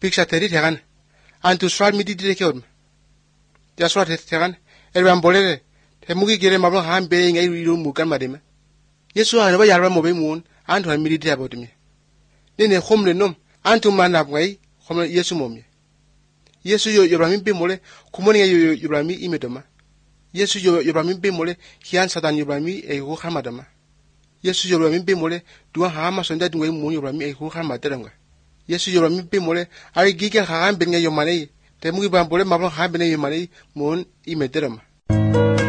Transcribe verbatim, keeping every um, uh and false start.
picture teri tegan antu swal midi dire kyom ya swal tegan elwan bolere te mugi gere mablo han be ngai ru mukan madema yesu ha ba yarba mo be mun antu ha midi dire bodmi ne ne khomle nom antu manab ngai khom yesu momye yesu yo yobrami be mole kumoni yo yobrami imedoma yesu yo yobrami be mole hian satan yobrami e ho khamadama yesu yobrami be mole duwa ha ma sonda dungwe mun yobrami e ho khamadama yesu yobrami be mole ari gige ha han ben ngai yo mane te mugi ba bole mablo ha ben yo mane mun imedama